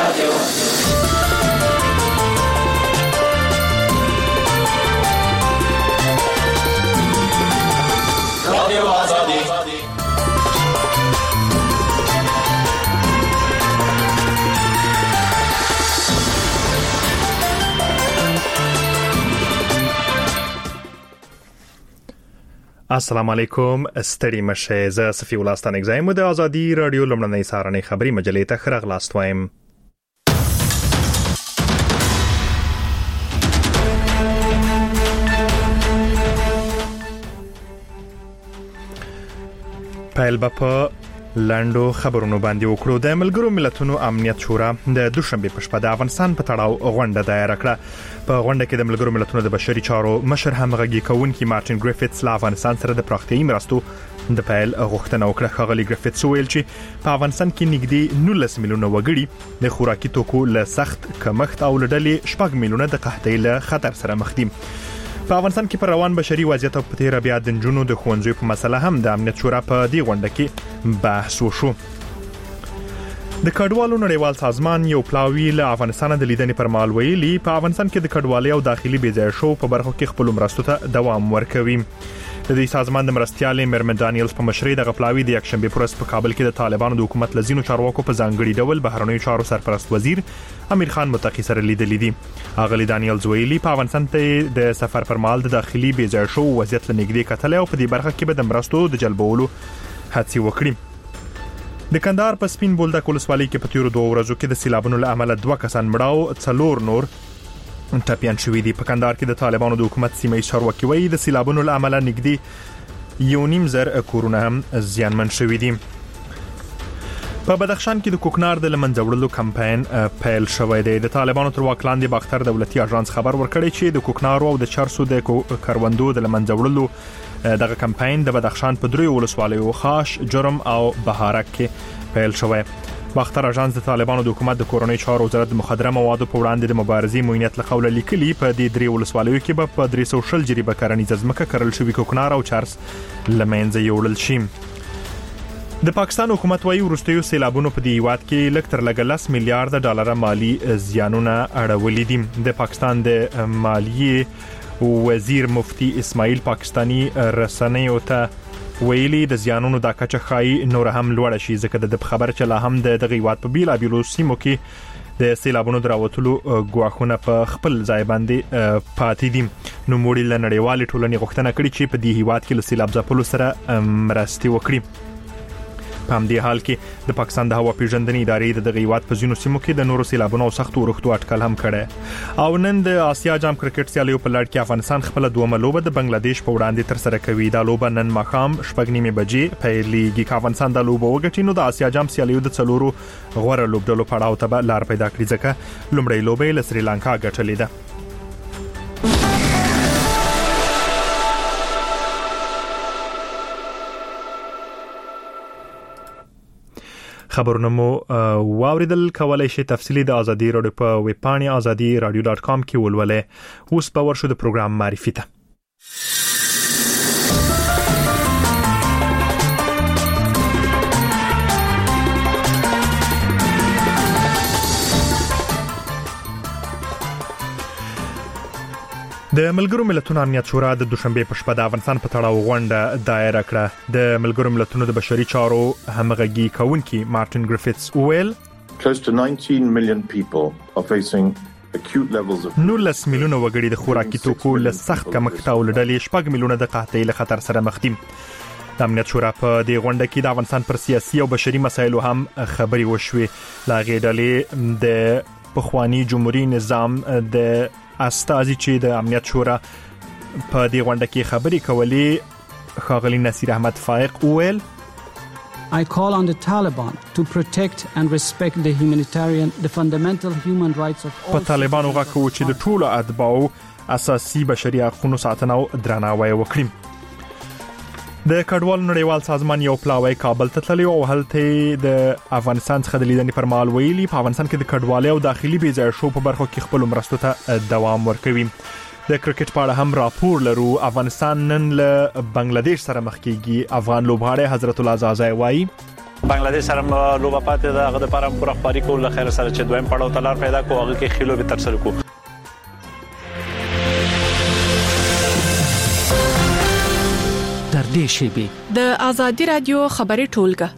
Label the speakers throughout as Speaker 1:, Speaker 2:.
Speaker 1: السلام علیکم ستړي مشه زه صفی الله ستانک زایم د ازادي رادیو لمړنۍ سارنې خبري مجلې ته خرغلاست وایم. پیل په لاندو خبرونو باندې وکړو. د ملګرو ملتونو امنیت شورا د دوشنبه په شپه د افغانستان په تړاو غونډه دایر کړه. په غونډه کې د ملګرو ملتونو د بشري چارو مشر همغږي کوونکی مارټین ګریفټس له افغانستان سره د پراختیایي مرستو د پیل غوښتنه وکړه. خغلی ګریفټس ویل چې په افغانستان کې نږدې 19 میلیونه وګړي د خوراکي توکو له سخت کمښت او لړلې 4 میلیونه د قحطۍ له خطر سره مخ دي. په افغانستان کې پر روان بشري وضعیت او په تیر بیا د جنونو د خوندزوی په مسله هم د امنیت شورا په دې غونډه کې بحث وشو. د کډوالو نړیوال سازمان یو پلاوی له افغانستان د لیدنې پر مهال ویلي په افغانستان کې د کډوالۍ او داخلي بېځایه شو په برخو کې خپل مرستو ته دوام ورکوي. د دې سازمان د مرستيال مرمن دانیلز په مشرۍ د غپلاوی د یکشنبه پر ورځ په کابل کې د طالبانو د حکومت لزینو چارواکو په ځانګړي ډول بهرنیو چارو سرپرست وزیر امیر خان متقی سره لیدلې دي. اغلی دانیلز ویلي په افغانستان ته د سفر پر مهال د داخلي بېځایه شو وضعیت لنګدي کتل او په دې برخه کې به د مرستو د جلبولو هڅې وکړي. د کندهار په سپین بولدک ولسوالۍ کې په تیرو 2 ورځو کې د سیلابونو له امله 2 کسان مړ او 4 نور ټپيان شوي دي. په کندهار کې د طالبانو د حکومت سیمه چارواکي وایي د سیلابونو له امله نږدې 1.5 کورونه هم زیانمن شوي دي. په بدخشان کې د کوکنار د لمنځوړلو کمپاین پیل شوی دی. د طالبانو تر واک لاندې باختر دولتي اژانس خبر ورکړی چې د کوکنار او د چرسو د کروندو د لمنځوړلو دغه کمپاین د بدخشان په 3 ولسوالیو خاش، جرم او بهارک کې پیل شوی. باختر اژانس د طالبانو د حکومت د کورونی چارو وزارت د مخدره موادو په وړاندې د مبارزې موینت له قوله لیکلي په دې 3 ولسوالیو کې به په 300 جریبه کرنیزه ځمکه کرل شوی کوکنار او چرس لمنځه یوړل شي. د پاکستان حکومت وايي ورستیو سیلابونو په دې هیواد کې لږ تر لږه 10 میلیارډ ډالر مالی زیانونه اړولې دي. د پاکستان د مالیې وزیر مفتی اسماعیل پاکستانی رسنیو ته ویلي د زیانونو د کچه خای نور هم لوړ شي ځکه د خبر چې لا هم د دغه هیواد په بیلابیلو سیمو کې د سیلابونو دراوتلو غواخونه په خپل ځای باندې پاتې دي. نو موړي لنړیوال ټولنې غوښتنه کړې چې په دې هیواد کې له سیلاب ځپلو سره مرستې وکړي. په همدې حال کې د پاکستان د هوا پیژندنې ادارې د هیواد په ځینو سیمو کې د نورو سیلابونو او سختو ورښتو اټکل هم کړي. او نن د آسیا جام کرکټ سیالیو په لړ کې افغانستان خپل دومره لوبه د بنگلاديش په وړاندې تر سره کوي. دا لوبه نن ماښام 6:30 بجې پیلېږي. که افغانستان د لوبه وګټي نو د آسیا جام سیالیو د څلورو غوړه لوبډلو پړاو ته لار پیدا کړي ځکه لومړی لوبه له سریلانکا ګټلې ده. خبرونه مو واوریدل. کولای شئ تفصیلی د ازادي رادیو په ویب پاڼه azadi.radio.com کې ولولئ. اوس په ورشو د پروګرام معرفي ته. د ملګرو ملتونو امنیت شورا د دوشنبه په شپه د افغانستان په تړاو غونډه دایر کړه. د ملګرو ملتونو د بشري چارو همغږي کوونکی مارټین ګریفټس ویل
Speaker 2: close to 19 million people are facing acute levels of
Speaker 1: 19 میلیونه وګړي د خوراکي توکو له سخت کمښت او لړلې 4 میلیونه د قحطۍ له خطر سره مخ دي. د امنیت شورا په دې غونډه کې د افغانستان پر سیاسي او بشري مسایلو هم خبري وشوي. لاغې ډلې د پخوانی جمهوریت نظام د استازي چې د امنیت شورا په دې غونډه کې خبري کولې خاغلی نصیر احمد فائق ویل
Speaker 3: I call on the Taliban to protect and respect the fundamental human rights of all.
Speaker 1: په طالبانو غاکو چې د ټولو اتباعو اساسي بشري حقوقو ساتنه او درناوی وکړي. د کډوالو نړیوال سازمان یو پلاوی کابل ته تللی او هلته د افغانستان څخه د لیدنې پر مهال ویلي په افغانستان کې د کډوالۍ او داخلي بېځایه شو په برخو کې خپل مرستو ته دوام ورکوي. د کرکټ په اړه هم راپور لرو. افغانستان نن له بنگلاديش سره مخ کیږي. افغان لوبغاړی حضرت الله زازای وایي
Speaker 4: بنگلاديش سره لوبه پاتې ده هغه د لپاره پوره خبري کول له خیر سره چې دویم پړاو تلار پیدا کوو هغه کې خلو به تر سره کوو.
Speaker 5: در دې شیبې
Speaker 6: د آزادي رادیو خبري ټولګه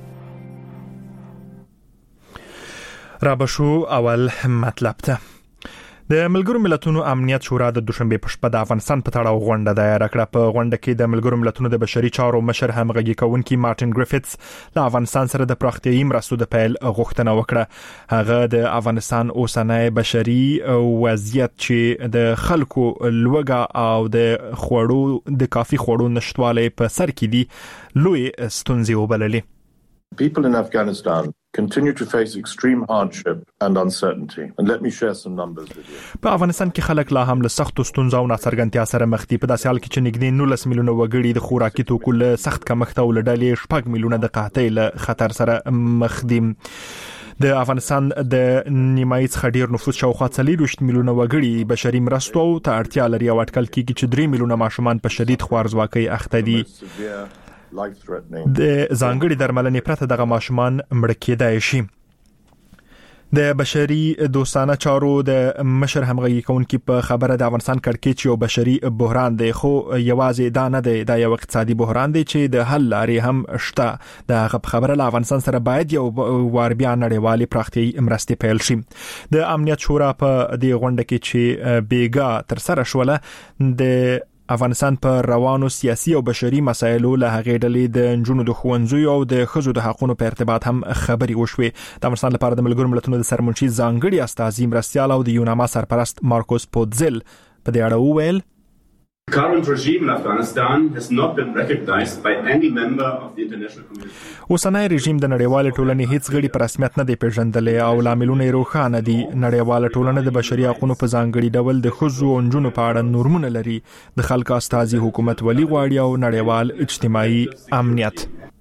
Speaker 1: را بشو اول مطلب ته د ملګرو ملتونو امنیت شورا د دوشنبه په شپه د افغانستان په تړاو غونډه دایر کړه. په غونډه کې د ملګرو ملتونو د بشري چارو مشر همغږي کوونکی مارټن ګریفټس له افغانستان سره د پراختیايي مرستو د پیل غوښتنه وکړه. هغه د افغانستان اوسنۍ بشري وضعیت چې د خلکو لوږه او د خوړو د کافي خوړو نشټواله په سر کې دي لوی ستونزې وبللې.
Speaker 2: People in Afghanistan continue to face extreme hardship and uncertainty. And let me share some numbers with you.
Speaker 1: په افغانستان کې خلک لا هم له سختو ستونزو او ناڅرګندتیا سره مخ دي. په داسې حال کې چې نږدې 19 میلیونه وګړي د خوراکي توکو له سخت کمښت او له ډلې 6 میلیونه د قحطۍ له خطر سره مخ دي. د افغانستان د نیمایي څخه ډیر نفوس شاوخوا 40 میلیونه وګړي بشري مرستو ته اړتیا لري او اټکل کېږي چې 3 میلیونه ماشومان په شدید خوارځواکۍ اخته دي. د ځانګړي درملنې پرته دغه ماشومان مړ کېدای شي. د بشري دوستانه چارو د مشر همغږي کوونکی په خبره د افغانستان کړکېچ یو بشري بحران دی خو یوازې دا نه دی دا یو اقتصادي بحران دی چې د حل لارې هم شته. د خبره له افغانستان سره باید یو وار بیا نړیوالې پراختیايي مرستې پیل شي. د امنیت شورا په دې غونډه کې چې بیګا تر سره شوله د افغانستان پر روانو سیاسي او بشري مسایلو له هغې ډلې د نجونو د ښوونځیو او د ښځو د حقوقو په ارتباط هم خبري وشوې. د افغانستان لپاره د ملګرو ملتونو د سرمنشي ځانګړي استازي مرستیال او د یوناما سرپرست مارکوس پوتزل په دې اړه وویل
Speaker 7: The current regime in Afghanistan has not been recognized by any member of the international community.
Speaker 1: اوسنۍ رژیم د نړیوال ټولنې هیڅ غړي په رسمیت نه دی پیژندلې او لاملونه روښانه دي. نړیوال ټولنه د بشري حقوقو په ځانګړي ډول د ښځو او نجونو په اړه نورمونه لري. د خلکو استازي حکومت ولي غواړي او نړیوال اجتماعي امنیت.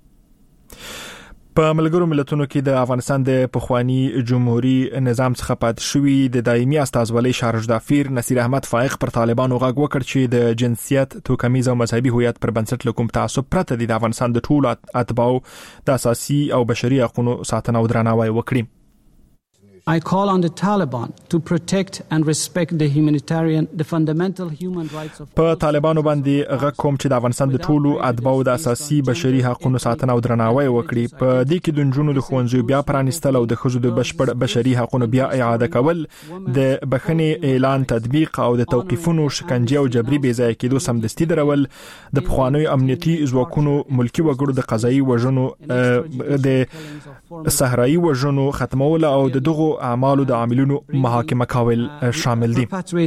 Speaker 1: په ملګرو ملتونو کې د افغانستان د پخوانی جمهوریت نظام څخه پاتې شوی د دایمي استازولۍ شارژ دافیر نصیر احمد فائق پر طالبانو غږ وکړ چې د جنسیت توکمیز او مذهبي هویت پر بنسټ کوم تعصب پرته د افغانستان د ټولو اتباعو د اساسي او بشري حقوقو ساتنه او درناوی وکړي.
Speaker 3: I call on the Taliban to protect and respect the fundamental human rights of
Speaker 1: په طالبانو باندې غږ کوم چې د افغانستان د ټولو اتباعو د اساسي بشري حقوقو ساتنه او درناوی وکړي. په دې کې د نجونو د ښوونځیو بیا پرانیستل او د ښځو د بشپړ بشري حقوقو بیا اعاده کول، د بخښنې اعلان تطبیق او د توقیفونو شکنجه او جبري بې ځای کېدو سمدستي درول، د پخوانیو امنیتي ځواکونو ملکی وګړو د قضایي وژنو د صحرایي وژنو ختمول او دغه اعمالو د عاملینو محاکمه کول شامل دي.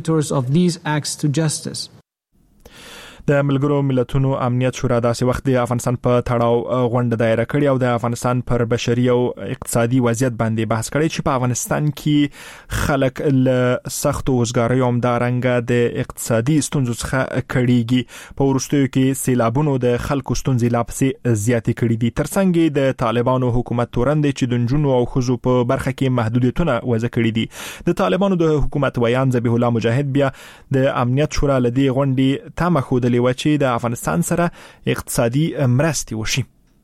Speaker 1: د ملګرو ملتونو امنیت شورا داسې وخت د افغانستان په تړاو غونډه دایره کړې او د افغانستان پر بشري او اقتصادي وضعیت باندې بحث کړی چې په افغانستان کې خلک له سختو وزګاریو هم دارنګه د اقتصادي ستونزو څخه کړيږي. په وروستیو کې سیلابونو د خلکو ستونزې لا پسې زیاتې کړې دي. ترڅنګ د طالبانو حکومت تورن دی چې د نجونو او ښځو په برخه کې محدودیتونه وضع کړې دي. د طالبانو د حکومت ویان ذبیح الله مجاهد بیا د امنیت شورا لدی غونډې تمه خو و چې د افغانستان سره اقتصادي مرستې وشي.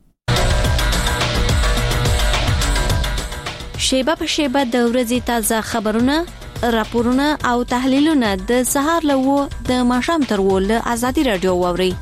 Speaker 8: شیبه په شیبه د ورځې تازه خبرونه، راپورونه او تحلیلونه د سهار له و د ماښام تر و له آزادي رادیو واوري.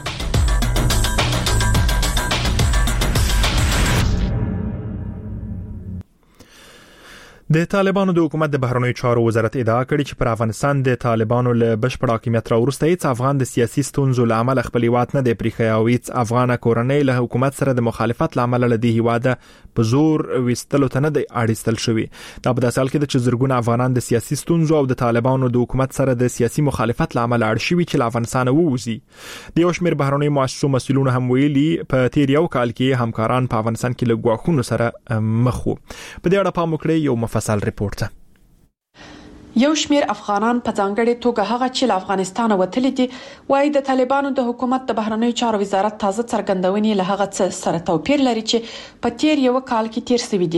Speaker 1: د طالبانو د حکومت د بهرنیو چارو وزارت ادعا کړې چې پر افغانستان د طالبانو له بشپړ حاکمیت راوروسته هیڅ افغان د سیاسي ستونزو له امله خپل هیواد نه دی پریښی او هیڅ افغان کورنۍ له حکومت سره د مخالفت له امله له دې هیواده په زور وستلو ته نه دی اړیستل شوی. دا په داسې حال کې چې زرګونه افغانان د سیاسي ستونزو او د طالبانو د حکومت سره د سیاسي مخالفت له امله اړ شوي چې له افغانستان ووځي. د یو شمېر بهرنیو مؤسسو مسؤلینو هم ویلي په تیر یو کال کې همکاران په افغانستان کې له ګواښونو سره مخ وو. په دې اړه پام وکړئ یو مفصل ریپورت.
Speaker 6: یو شمیر افغانان په ځانګړي توګه هغه چې له افغانستان وتلي دي وايي د طالبانو د حکومت د بهرنیو چارو وزارت تازه څرګندونې له هغه څه سره توپیر لري چې په تیر یو کال کې تیر شوی دي.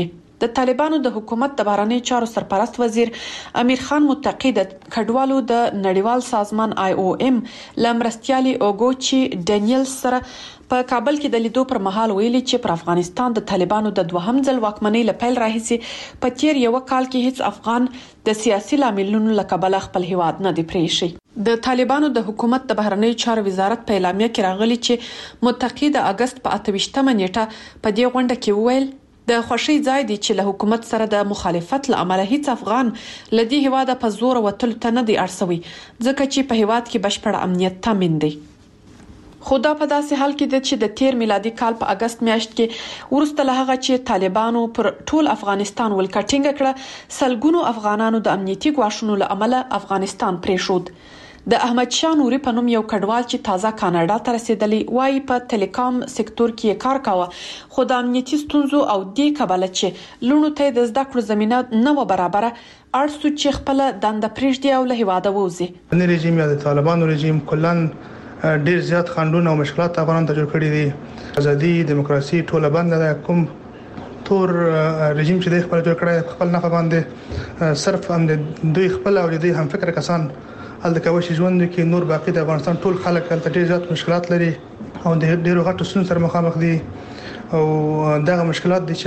Speaker 6: د طالبانو د حکومت د بهرنی چارو سرپرست وزیر امیر خان متقی د کډوالو د نړیوال سازمان IOM لمرستيالي اوګوچي ډانیل سره په کابل کې د لیدو پر مهال ویلي چې پر افغانستان د طالبانو د دوهم ځل واکمنۍ لپاره راهیسي په تیر یو کال کې هیڅ افغان د سیاسي لاملونو لکبل خپل هیواد نه دی پریښی. د طالبانو د حکومت د بهرنی چارو وزارت په اعلامیه کې راغلي چې متقی د اگست په 28مه نیټه په دې غونډه کې ویل د خوشي ځای دی چې له حکومت سره د مخالفت لامل هیڅ افغان لدی هواده په زور وتل ته نه دی ارسوي ځکه چې په هواد کې بشپړ امنیت تامین دی. خدا په داسې حال کې د چې د تیر میلادي کال په اگست میاشت کې ورسته له هغه چې طالبانو پر ټول افغانستان ولکټینګ کړه سلګونو افغانانو د امنیتي ګواښونو له امله افغانستان پریښود. د احمد شاه نوري په نوم یو کډوال چې تازه کاناډا ته رسیدلی وای په ټیلیکام سکتور کې کار کاوه خو د امنیتي ستونزو او دې کبله چې لونو ته د زده کړو زمينه نه و برابره ارسو چې خپل دنده پریږدي او له هواده ووزي.
Speaker 9: د رژیم یا د طالبانو رژیم کلن ډیر زیات خنډونه او مشکلات افغانان ته جوړ کړي دي. ازادي دیموکراسي ټوله بند ده. کوم تور رژیم چې د خپل جوړ کړی خپل نه باندې صرف هم د دوی خپل او د هم فکر کسان ال د کوشش ژوند کې نور باقي د افغانستان ټول خلک ته ډیر زیات مشکلات لري او د ډیرو غټو ستونزو سره مخامخ دي او دغه مشکلات دي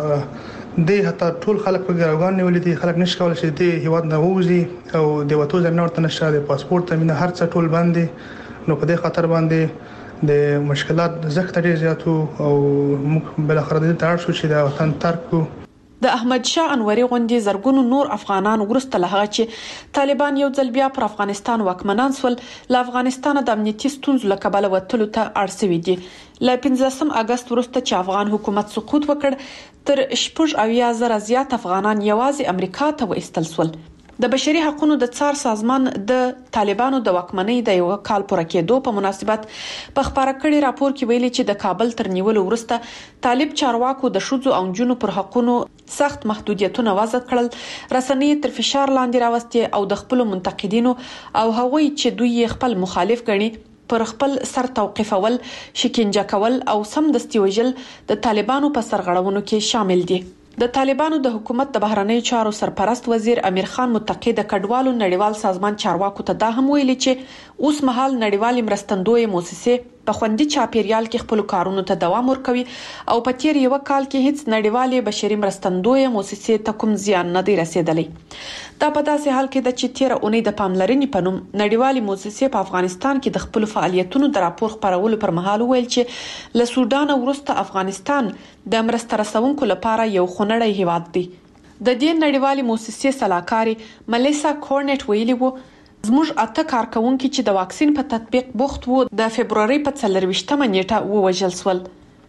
Speaker 9: چې حتی ټول خلک په ګراوګان نیولې دي. خلک نشي کولای چې د هیواد نه ووزي او د وټو زمينه ورته نشه د پاسپورت زمينه هر څه ټول باندې نو په دې خاطر باندې د مشکلات زخت ډیر زیاتو او موږ بل اخر د تار شو چې د وطن ترک
Speaker 6: د احمد شاه انوري غونډې زرګونو نور افغانان ورسته له هغه چې طالبان یو ځل بیا پر افغانستان واکمنان سول له افغانستان د امنیتي ستونزو لکبل وتلو ته اړسوي دي. ل 15 اگست ورسته چې افغان حکومت سقوط وکړ تر 80,000 زیات افغانان یوازې امریکا ته وایستل سول. د بشري حقوقو د څار سازمان د طالبانو د واکمنۍ د یو کال پوره کېدو په مناسبت په خبره کړي راپور کې ویلي چې د کابل تر نیولو وروسته طالب چارواکو د شذو او جنونو پر حقوقو سخت محدودیتونه وضع کړل، رسنۍ تر فشار لاندې راوستي او د خپل منتقدینو او هغوی چې دوی خپل مخالف ګڼي پر خپل سر توقيفول، شکنجه کول او سمدستي وژل د طالبانو په سرغړونو کې شامل دي. د طالبانو د حکومت د بهرنی چارو سرپرست وزیر امیر خان متقی د کډوالو نړیوال سازمان چارواکو ته دا هم ویلي چې اوس مهال نړیوال مرستندوی مؤسسې په خوندي چاپیریال کې خپل کارونو ته دوام ورکوي او په تیر یو کال کې هیڅ نړیوالې بشري مرستندوی مؤسسې ته کوم زیان نه دی رسیدلی. دا په داسې حال کې د چې تیر اونۍ د پاملرنې په نوم نړیوالې مؤسسې په افغانستان کې د خپل فعالیتونو د راپور خپرولو پر مهال ویل چې له سودان وروسته افغانستان د مرسته رسونکو لپاره یو خنړی هیواد دی. د دې نړیوالې مؤسسې سلاکاري ملیسا کورنټ ویلي وو زموږ اته کارکونکو چې د واکسین په تطبیق بوخت وو د فبرवरी په 24مه نیټه ووژل شول.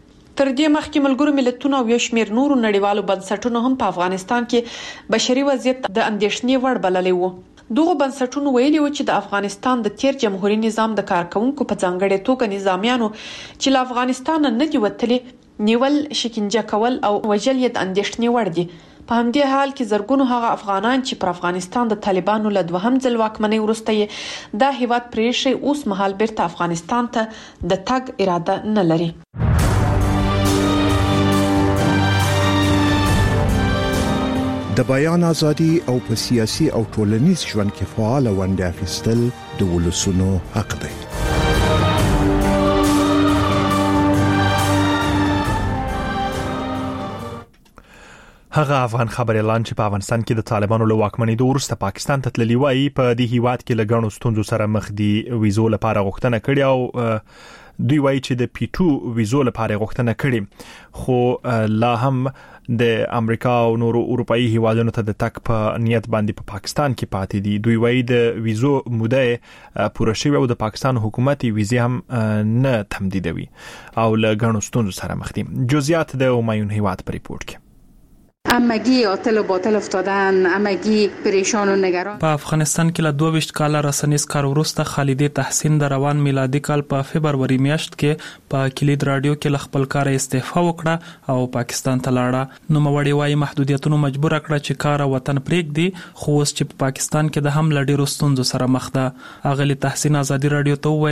Speaker 6: تر دې مخکې ملګرو ملتونو او یو شمېر نورو نړیوالو بنسټونو هم په افغانستان کې بشري وضعیت د اندېښنې وړ بللی وو. دغه بنسټونو ویلي و چې د افغانستان د تیر جمهوریت نظام د کارکونکو په ځانګړي توګه نظامیانو چې له افغانستان نه دی وتلي نیول، شکنجه کول او وژل یې د اندېښنې وړ دي. په همدې حال کې زرګونو هغه افغانان چې پر افغانستان د طالبانو له دوهم ځل واکمنۍ وروسته یې دا هیواد پریښی اوس مهال بیرته افغانستان ته د تګ اراده نه لري.
Speaker 10: د بیان ازادي او په سیاسي او ټولنیز ژوند کې فعال ونډه اخیستل د ولسونو حق دی.
Speaker 1: هغه افغان خبر اعلان چې په افغانستان کې د طالبانو له واکمنۍ وروسته پاکستان ته تللی وای په دې هیواد کې لګڼو ستونزو سره مخ دي. ویزو لپاره غوښتنه کړې او دوی وایي چې د P2 ویزو لپاره غوښتنه کړې خو لا هم د امریکا او نورو اروپאי هیوادونو ته د تک په نیت باندې په پاکستان کې پاتې دي. دوی وایي د ویزو موده پوره شوه او د پاکستان حکومت ویزې هم نه تمدیدوي او لګڼو ستونزو سره مخ دي. جزئیات د همایون هیواد په ریپورت کې.
Speaker 11: همگی عاطل و باطل افتادن، همگی پریشان و نگران.
Speaker 12: په افغانستان کې له 22 کال رسنیز کار وروسته خالدې تحسین د روان میلادي کال په فبرवरी میاشت کې په کلید رادیو کې خپل کار استعفا وکړه او پاکستان ته لاړه. نو موړي وايي محدودیتونو مجبور کړه چې کار وطن پرېږدي، خو اوس چې په پاکستان کې د هم لډیرو ستونزو سره مخ ده. اغلی تحسین ازادي رادیو ته ویل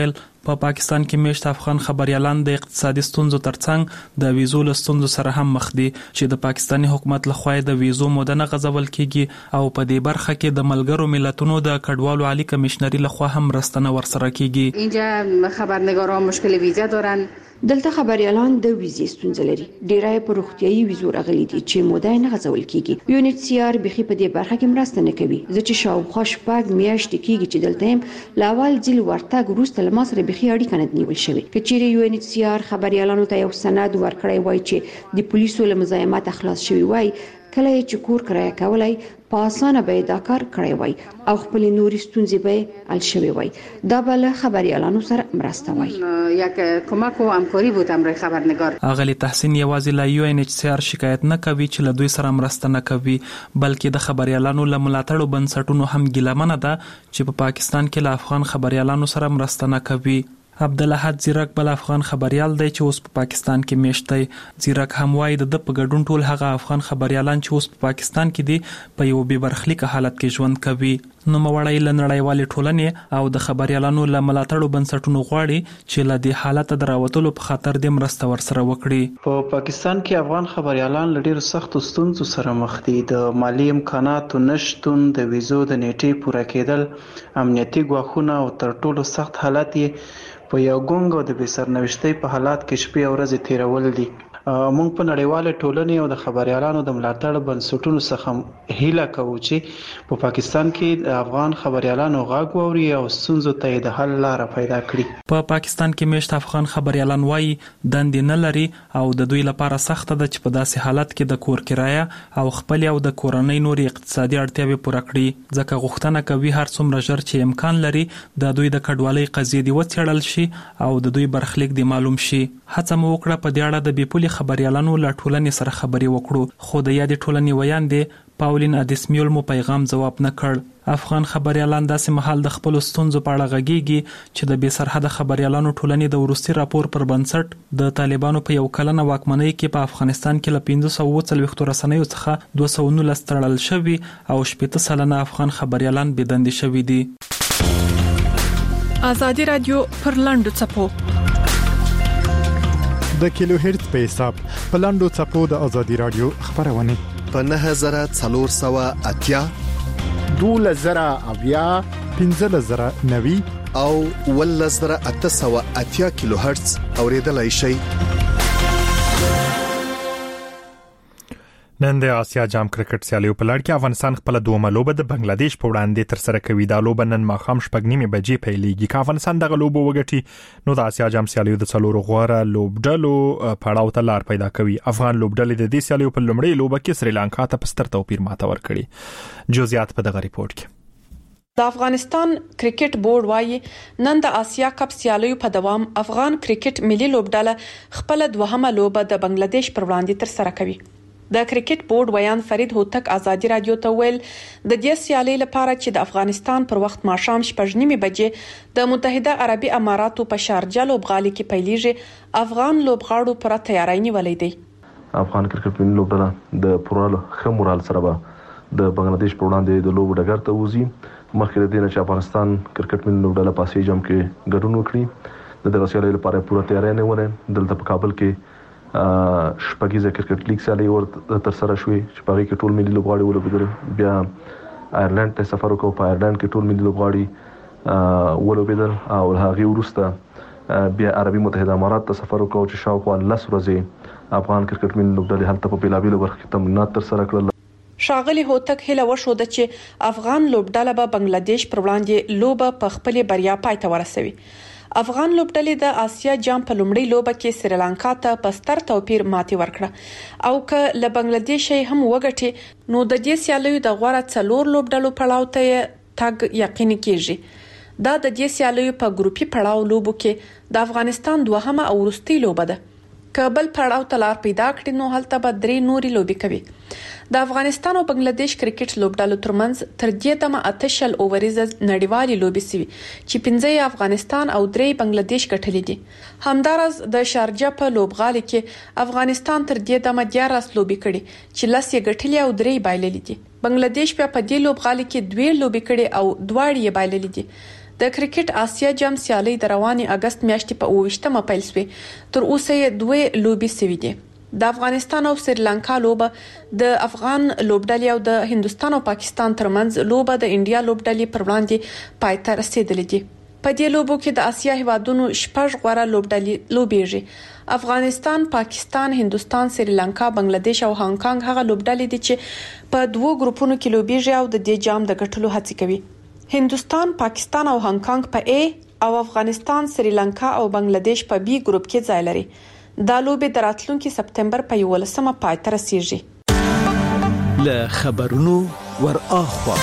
Speaker 12: په پاکستان کې میشت افغان خبريالان د اقتصادي ستونزو ترڅنګ د ویزو له ستونزو سره هم مخ دي چې د پاکستاني حکومت لخوا د ویزو موده نه غځول کیږي او په دې برخه کې د ملګرو ملتونو د کډوالو عالی کمشنري لخوا هم رستنه ورسره کیږي.
Speaker 11: اینجا خبرنگاران مشکل ویزه دارن.
Speaker 13: دلته خبريالان د ویزې ستونزه لري. ډیری په روغتيایي ویزو راغلي دي چې موده نه غځول کیږي. UNHCR بخي په دې برخه کې مرسته نه کوي. زه چې شاوخوا شپږ میاشتې کیږي چې دلته يم، لاول ځل ورتګ وروسته له ما سره بخي اړیکه نه نیول شوې. کچېرې UNHCR خبريالانو ته یو سند ورکړی وای چې د پولیسو له مزاحمت خلاص شوی وای، کله چې کور کرایه کولای په اسانه به دا کار کړی وای او خپل نوري ستونزې به حل شوی وای. دا بل خبريالانو سره مرسته وای.
Speaker 11: یک کمک او همکاری بود امر خبرنگار.
Speaker 12: اغلی تحسین یوازې لا UNHCR شکایت نه کوي چې له دوی سره مرسته نه کوي، بلکې د خبريالانو له ملاتړو بنسټونو هم ګیلمنه ده چې په پاکستان کې له افغان خبريالانو سره مرسته نه کوي. عبدالحد زیرک بل افغان خبريال دی چې اوس په پاکستان کې میشت دی. زیرک هم وایي د په ګډون ټول هغه افغان خبريالان چې اوس په پاکستان کې دي په یو بې برخلیک حالت کې ژوند کوي. نو موړی له نړیوالې ټولنې او د خبريالانو له ملاتړو بنسټونو غواړي چې له دې حالت دراوتلو په خاطر د مرسته ورسره وکړي.
Speaker 14: په پاکستان کې افغان خبريالان له ډېر سختو ستونزو سره مخ دي. د مالی امکاناتو نشټون، د ویزو د نیټې پوره کېدل، امنیتي ګواښونه او تر ټولو سخت حالت یې په یو ګونګ او د بې سرنوشتۍ په حالات کې شپې او ورځې تیرول دي. موږ په نړیواله ټولنې او د خبريالانو د ملاتړ بنسټونو څخه هیله کوو چې په پاکستان کې د افغان خبريالانو غږ واوري او ستونزو ته د حل لاره پیدا کړي.
Speaker 12: په پاکستان کې میشت افغان خبريالان وایي دندې نه لري او د دوی لپاره سخته ده چې په داسې حالت کې د کور کرایه او خپل او د کورنۍ نوري اقتصادي اړتیاوې پوره کړي. ځکه غوښتنه کوي هر څومره ژر چې امکان لري د دوی د کډوالۍ قضیې دی وڅېړل شي او د دوی برخلیک دی معلوم شي. هڅه مو وکړه په دې اړه د بیپولي خبريالانو له ټولنې سره خبرې وکړو، خو د یادې ټولنې ویاندې پاولین ادیسمیول مو پیغام جواب نه کړ. افغان خبريالان داسې مهال د خپل ستونزو په اړه غږیږي چې د بې سرحده خبريالانو ټولنې د وروستي راپور پر بنسټ د طالبانو په یو کلنه واکمنۍ کې په افغانستان کې له 1540 رسنیو څخه 219 تړل شوي او 80 سلنه افغان خبريالان بېدندې شوي دي.
Speaker 6: آزادي رادیو پر لاندو چپو
Speaker 1: د کیلو هرتز په حساب په لاندو چپو د آزادي رادیو خبرونه
Speaker 10: په 9480
Speaker 1: 12090 15090
Speaker 10: او 11880 کیلو هرتز اوریدلای شئ.
Speaker 1: نن د آسیا جام کرکټ سیالیو په لړ کې افغانستان خپل دومره لوبه د بنگلاديش په وړاندې تر سره کوي. دا لوبه نن ماښام 8:30 بجې پیلېږي. که افغانستان دغه لوبه وګټي نو د آسیا جام سیالیو د څلورو غوړه لوبډلو پړاو ته لار پیدا کوي. افغان لوبډلې د دې سیالیو په لومړۍ لوبه کې سریلانکا ته په ستر توپیر ماته ورکړي. جزئیات په دغه ریپورت کې.
Speaker 6: د افغانستان کرکټ بورډ وايي نن د آسیا کپ سیالیو په دوام افغان کرکټ ملي لوبډله خپل دوهمه لوبه د بنگلاديش پر وړاندې تر سره کوي. د کرکټ بورډ ویان فرید هوتک آزادي رادیو ته ویل د دې سیالي لپاره چې د افغانستان پر وخت ماښام 8:30 بجې د متحده عربي اماراتو په شارجه لوبغالي کې پیلېږي افغان لوبغاړو پر تیاری نیولې دي.
Speaker 15: افغان کرکټ ملي لوبډله د پرال خمورال سره به د بنگلاديش پر وړاندې د لوب ډګر ته وځي. مخکې د دې چې افغانستان کرکټ ملي لوبډله په آسیا جام کې ګډون وکړي د دغه سیالي لپاره پوره تیاری نیولې. دلته په کابل کې شپږیزه کرکټ لیګ سیالي ور تر سره شوې چې په کې ټول ملي لوبغاړي ولوبېدل. بیا آیرلند ته سفر وکړ، په آیرلند کې ټول ملي لوبغاړي ولوبېدل او هغه وروسته بیا عربي متحده امارات ته سفر وکړ چې شاوخوا 10 ورځې افغان کرکټ ملي لوبډلې هلته په بیلابیلو برخو کې تمرینات تر سره کړل.
Speaker 6: شاغلی هوتک هله وشوده چې افغان لوبډله به بنگلاديش پر وړاندې لوبه په خپل بریا پای ته ورسوي. افغان لوبډلې د آسیا جام په لومړۍ لوبه کې سریلانکا ته په ستر توپیر ماتې ورکړه او که له بنگلاديش هم وګټي نو د دې سیالیو د غوړه څلور لوبډلو پړاو ته تګ یقیني کیږي. دا د دې سیالیو په ګروپي پړاو لوبو کې د افغانستان دوهمه او وروستۍ لوبه ده. کابل پړاو ته لار پیدا کړي نو هلته به درې نوري لوبي کوي. د افغانستان او بنگلاديش کرکټ لوبډلو ترمنځ تر دې دمه 8 اووريز نړیوالې لوبي سوي چې 15 افغانستان او 3 بنگلاديش ګټلې دي. همدارس د شارجه په لوبغالي کې افغانستان تر دې دمه 11 لوبي کړي چې 10 ګټلې او 3 بایللې دي. بنگلاديش په دې لوبغالي کې 2 لوبي کړي او 2 یې بایللې دي. د کرکټ آسیا جام سیالي د رواني اگست میاشتې په 28مه پیل شوه. تر اوسه یې 2 لوبي سوي دي. د افغانستان او سریلانکا لوبه د افغان لوبډلې او د هندستان او پاکستان ترمنځ لوبه د انډیا لوبډلې پر وړاندې پای ته رسیدلې دي. په دې لوبو کې د آسیا هیوادونو شپږ غوړه لوبډلې لوبېږي. افغانستان، پاکستان، هندستان، سریلانکا، بنگلاديش او هانګ کانګ هغه لوبډلې دي چې په 2 ګروپونو کې لوبېږي او د دې جام د ګټلو هڅه کوي. هندستان، پاکستان او هانګ کانګ په A او افغانستان، سریلانکا او بنگلاديش په B ګروپ کې ځای لري. دا لوبې د راتلونکي سپتمبر په 11مه پای ته رسیږي.
Speaker 5: له خبرونو ور اخوا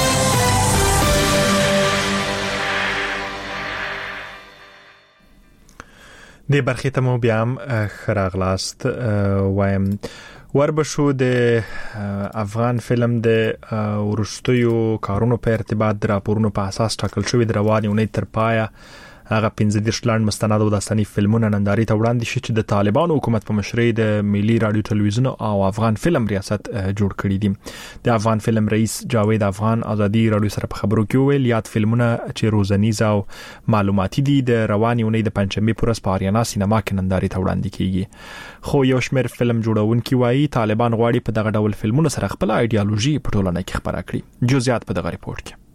Speaker 1: د برخې ته مو بیا هم خراغلاست وایم وربشو د افغان فلم د ورستیو کارونو په ارتباط د راپورونو په اساس ټاکل شوی د رواني اونۍ تر پایه هغه 15 لاند مستند او داستاني فلمونه ننداري ته وړاندې شي چې د طالبانو حکومت په مشرۍ د ملي رادیو ټلویزیون او افغان فلم ریاست جوړ کړی دي. د افغان فلم رئیس جاوید افغان ازادي رادیو سره په خبرو کې ویل یاد فلمونه چې روزنیز او معلوماتي دي د رواني اونۍ د پنځمې پر ورځ په آریانا سینما کې ننداري ته وړاندې کیږي. خو یو شمېر فلم جوړونکي وایي طالبان غواړي په دغه ډول فلمونو سره خپل ایډیالوژي په ټولنه کې خبره کړي. جزئیات په دغه ریپورت کې.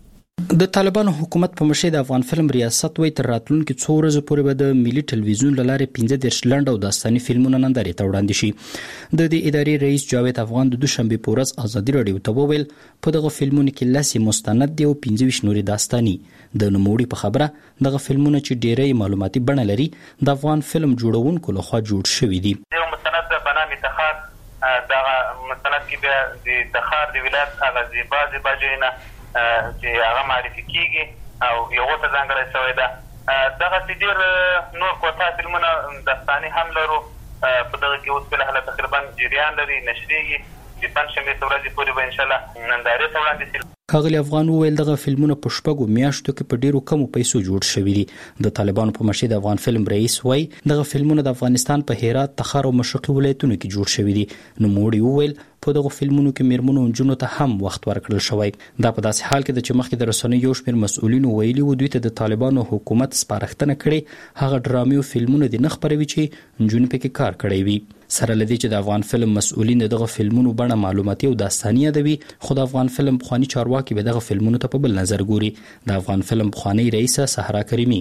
Speaker 16: د طالبانو حکومت په مشرۍ د افغان فلم ریاست وای تر راتلونکي 2 ورځې پورې به د ملي ټلویزیون لاره 15 لاند او داستاني فلمونه ننداري ته وړاندې شي. د دې ادارې رئیس جاوید افغان د دوشنبه په ورځ ازادي رادیو ته وویل په دغه فلمونو کې لاسي مستند دی او 15 نوري داستاني. د نوموړي په خبره دغه فلمونه چې ډېری معلوماتي بڼه لري د افغان فلم جوړونکو لخوا جوړ شوي دي.
Speaker 17: یو مستند د بنامي تخار دغه مستند کې د تخار د ولایت هغه بعضی باجوینه چې هغه معرفي کیږي او یو څه ځانګړی شوی ده. دغه ډېر نور کوټه فلمونه داستاني هم لرو په دغه کې اوس په لحاظ تقریبا جریان لري نشریږي چې پنځمې ورځې پورې به ان شاء الله ننداري ته وړاندې شي.
Speaker 16: ښاغلي افغان وویل دغه فلمونه په شپږو میاشتو کې په ډیرو کمو پیسو جوړ شوي دي. د طالبانو په مشرۍ د افغان فلم رئیس وای دغه فلمونه د افغانستان په هرات، تخار او مشرقي ولایتونو کې جوړ شوي دي. نو موړي وویل په دغه فلمونو کې میرمنو او جنونو ته هم وخت ورکړل شوی. دا په داسې حال کې چې مخکې د رسنیو یو شمېر مسؤلینو ویلي و دوی ته د طالبانو حکومت سپارښتنه کړې هغه ډرامي او فلمونه دي نه خبروي چې جنونو پکې کار کړی وي. سره لدی چې د افغان فلم مسؤلین دغه فلمونو بڼه معلوماتي او داستاني ادبي خو د افغان فلم بخوانی چارواکي به دغه فلمونو ته په بل نظر ګوري. د افغان فلم بخوانی رئیس صحرا کریمی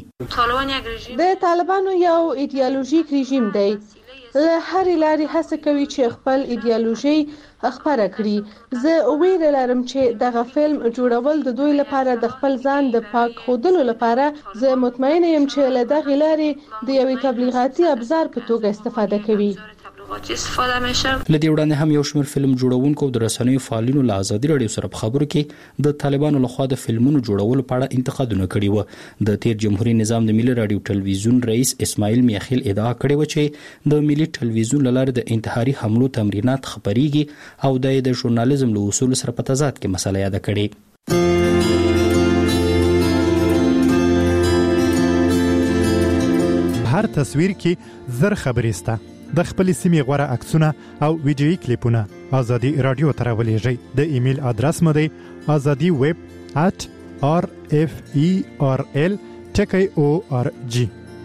Speaker 18: د طالبانو یو ایدئولوژیک رژیم دی له هرې لارې هڅه کوي چې خپل ایدئولوژي خپره کړي. زه ویره لرم چې دغه فلم جوړول د دوی لپاره د خپل ځان د پاک خودلو لپاره. زه مطمئن یم چې له دغه لارې د یوې تبلیغاتي ابزار په توګه استفاده کوي.
Speaker 16: لدی وړاندې هم یو شمېر فلم جوړونکو د رسنیو فعالینو له ازادي رادیو سره په خبرو کې د طالبانو لخوا د فلمونو جوړولو په اړه انتقادونه کړي وو. د تیر جمهوریت نظام د ملي رادیو ټلویزیون رئیس اسماعیل میاخیل ادعا کړې و چې د ملي ټلویزیون لاره د انتحاري حملو تمرینات خبريږي او د ژورنالیزم له اصول سره په تضاد کې مسله یاد کړي.
Speaker 19: هر تصویر کې زر خبرې سته. د خپل سیمې غوړه عکسونه او ویډیويي کلیپونه ازادي رادیو ته راولېږئ. د ایمیل ادرس مو دی azadi@rferl.org.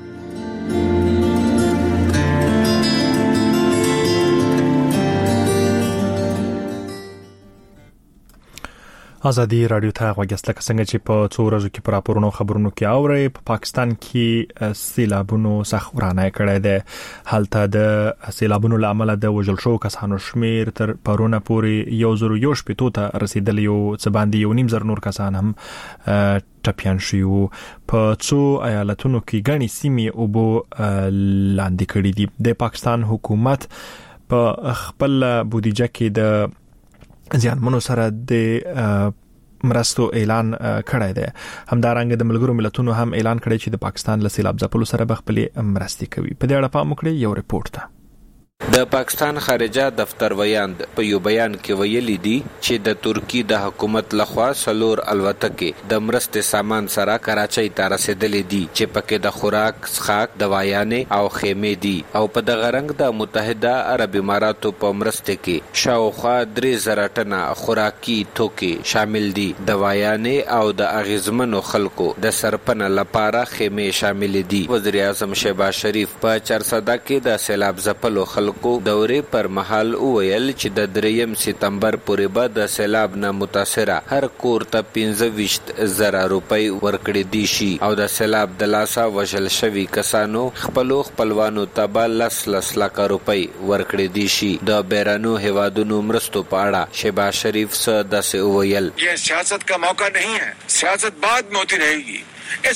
Speaker 1: ازادي رادیو ته غوښتل څنګه چې په 2 ورځو کې پر راپورونو خبرونو کې اوري په پاکستان کې سیلابونو سخت ورانه کړې ده. حالته د سیلابونو لامل د وژل شو کسانو شمیر تر پرونه پورې 1,000 ته رسیدلی او څه باندې 1,500 نور کسان هم ټپيان شوي. په 2 ایالتونو کې غني سیمې او بو لاندې کړې دي. د پاکستان حکومت په خپل بودیجه کې د زیانمنو سره د مرستو اعلان کړی دی. همدارنګه د ملګرو ملتونو هم اعلان کړی چې د پاکستان له سیلاب ځپلو سره بخپلې مرستې کوي. په دې اړه پام وکړئ یو ریپورت ته.
Speaker 20: د پاکستان خارجه دفتر ویاند په یو بیان کې ویلي دي چې د ترکی د حکومت لخوا 4 الوتکې د مرستې سامان سره کراچۍ ته رسیدلې دي چې پکې د خوراک، څښاک، دوايانې او خیمې دي او په دغه رنګ د متحده عرب اماراتو په مرستې کې شاوخوا 3000 ټنه خوراکي توکي شامل دي. دوايانې او د اغیزمنو خلکو د سرپنه لپاره خیمې شامل دي. وزیر اعظم شهباز شریف په چارسده کې د سیلاب ځپلو خلکو دورې پر مهال وویل چې د 3 سپتمبر پورې به د سیلاب نه متاثره هر کور ته 25,000 روپۍ ورکړې دي شي او د سیلاب د لاسه وژل شوي کسانو خپلوانو ته به 10 لک روپۍ ورکړې دي شي. د بیرانو هیوادونو مرستو په اړه شهباز شریف څه داسې وویل:
Speaker 21: یہ سیاست کا موقع نہیں ہے، سیاست بعد میں ہوتی رہے گی.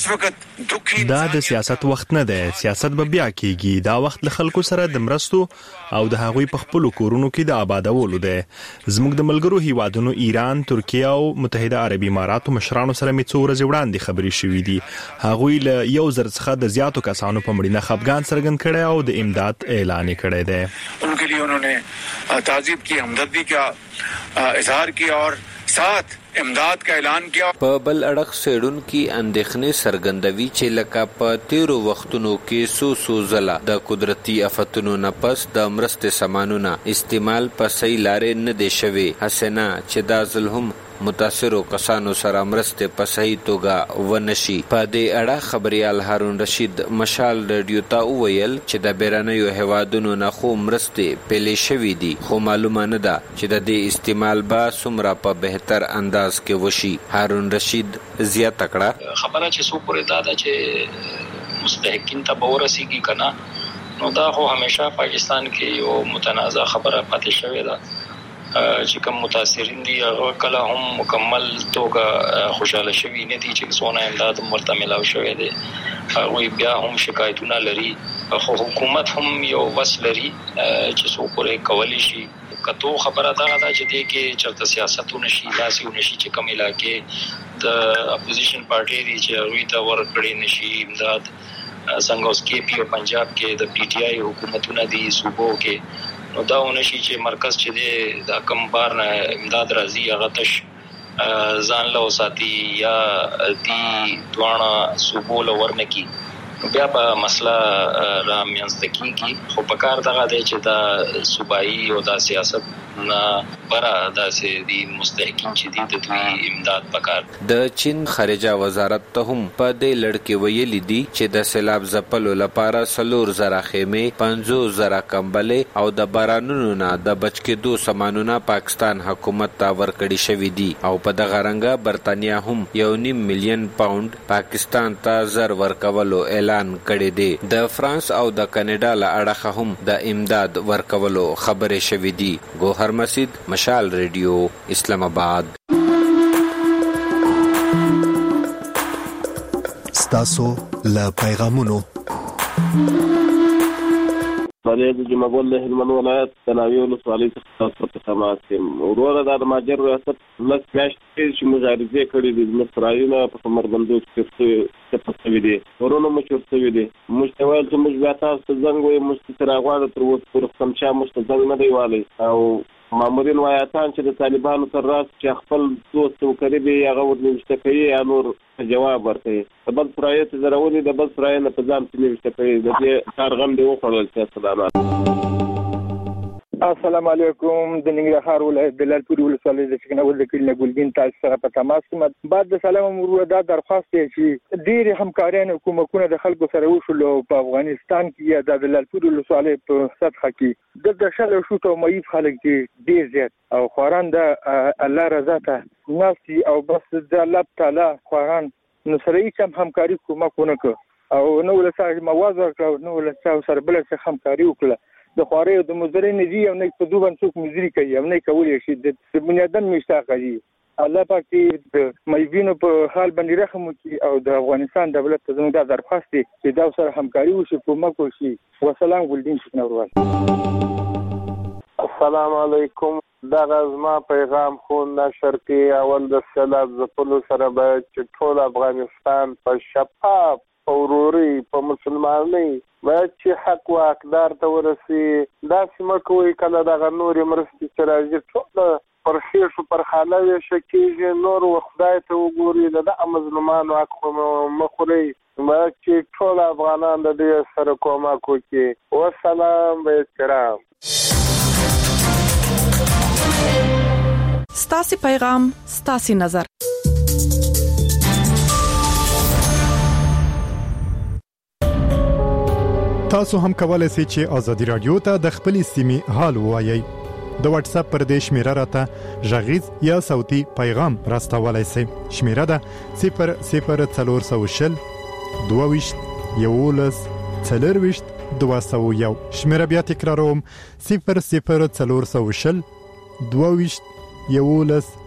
Speaker 1: دا د سیاست وخت نه دی، سیاست به بیا کیږي. دا وخت له خلکو سره د مرستو او د هغوی په خپلو کورونو کې د آبادولو دی. زموږ د ملګرو هیوادونو ایران، ترکیه او متحده عرب اماراتو مشرانو سره مې 2 ورځې وړاندې خبرې شوې دي. هغوی له 1,000 څخه د زیاتو کسانو په مړینه خفګان څرګند کړی او د امداد اعلان کړی دی.
Speaker 21: ان کے لیے انہوں نے تعزیب کی، ہمدردی کا اظہار کیا اور ساتھ امداد کا اعلان کیا.
Speaker 20: په بل اړخ سیډونکو اندېښنې څرګندوي چې لکه په تیرو وختونو کې څو ځله د قدرتي آفتونو نه پس د مرستې سامانونو استعمال په صحیح لارې نه دی شوی. حسنا چې دا ځل هم متاثرو کسانو سره مرستې په صحیح توګه ونشي. په دې اړه خبريال هارون رشید مشال رادیو ته وویل چې د بیرانیو هیوادونو نه خو مرستې پیلې شوې دي، خو معلومه نه ده چې د دې استعمال به څومره په بهتر انداز کې وشي. هارون رشید زیاته کړه:
Speaker 22: خبره چې څو پورې دا ده چې مستحقین ته به ورسیږي کنه، نو دا خو همیشه پاکستان کې یو متنازع خبره پاتې شوې ده چې کوم متاثرین دي هغه کله هم مکمل توګه خوشاله شوي نه دي چې څونه امداد مرته ملاو شوی دی. هغوی بیا هم شکایتونه لري، خو حکومت هم یو وس لري چې څو پورې کولی شي. کتو خبره دا ده چې دې کې چرته سیاستونه شي، داسې ونشي چې کوم علاقې د اپوزیشن پارټي دي چې هغوی ته ورکړی نشي امداد. څنګه اوس کې پی او پنجاب کې د پی ټی آی حکومتونه دي صوبو کې، نو دا ونشي چې مرکز چې دی دا کم بار نه امداد راځي هغه تش ځان له وساتي یا دی دوانه صوبو له ورنکی، بیا به مسله را میانځته کیږي. خو په کار دغه دی چې دا صوبایي او دا سیاست نه برا داسې دي مستحقین چې دي د دوی امداد پکار.
Speaker 20: د چین خارجه وزارت ته هم په دې لړ کې ویلي دي چې د سیلاب ځپلو لپاره 4,000 خیمې، 50,000 کمبلې او د بارانونو نه د بچ کېدو سامانونه پاکستان حکومت ته ورکړي شوي دي او په دغه رنګه برتانیا هم 1.5 ملیون پاوند پاکستان ته زر ورکولو اعلان کړی دی. د فرانس او د کاناډا له اړخه هم د امداد ورکولو خبرې شوې دي. گوهر مسید، مشال ریډیو، اسلام آباد.
Speaker 10: ستاسو له پیغامونو
Speaker 23: صالح د جمعګل له هلمند ولایت تناوي ولسوالۍ څخه په سماعت کې وروره د ماجر ریاست لږ میاشتې چې مبارزې کړې دي د مصرایونه په کمربندو کې پټوي دي ورونو مشور شوی دي. موږ ته وایي چې موږ بیا تاسو ته زنګ وایو، موږ ته راغواړو تر اوسه پورې کوم چا موږ ته زنګ نه دی والی او مامورین وایاتان چې د طالبانو تر راس چې خپل دوست او قریب هغه ورنوشته کوي یا نور جواب ورکوي. د بل سرایت زرونی د بل سرای نه په ځان کې نوشته کوي. د دې کار غم دی وخوړل چې صدامات.
Speaker 24: السلام علیکم. د ننګرهار ولایت د لالپورې ولسوالۍ د چکناول د کلینه ګلګین تاسو سره په تماس یم. بعد د سلام مرو دا درخواست دی چې ډېر همکاران حکومتونه د خلکو سره وشول په افغانستان کې یا د لالپورې ولسوالۍ په سطح کې د شل شو ته مې خلک ډېر زیات او خوران د الله رضا ته ناسي او بس د الله تعالی خوران نو سره هیڅ همکاري کومه کو او نو ولسای مواد ورکړو، نو ولسای سره بل څه همکاري وکړه. د خواري او د مزري نزي او نه په دوه څوک مزري کوي او نه کولی شي د بنیادم مشتاق دي. الله پاک دې د مېوینو په حال باندې رحم وکړي او د افغانستان دولت ته زموږ د درخواست دی چې دا سره همکاري وشي، کومک وشي. والسلام ګلدین شکنوروال.
Speaker 23: السلام علیکم. دا غزما پیغام خو نشر کې اول د سیلاب ځپلو سره به چې ټول افغانستان په شفاف او وروري په مسلمانۍ
Speaker 2: باید چې حق او حقدار ته ورسي. دا سیمه کوي کله د غنوري مرستې چې راځي ټول پر خېشو پر خاله شکیږي نور خدای ته وګوري د مظلومانو حق مخوري. باید چې ټول افغانان د دې سره کومک وکړي. والسلام به احترام.
Speaker 6: ستاسي پیغام ستاسي نظر.
Speaker 19: تاسو هم کولای شئ چې ازادي رادیو ته د خپلې سیمې حال ووایئ. د واتس اپ پر دې شمیره راته ژغیز یا صوتي پیغام راستولای شئ. شمیره ده 00420 22 11 40 201. شمیره بیا تکراروم 00420 22 11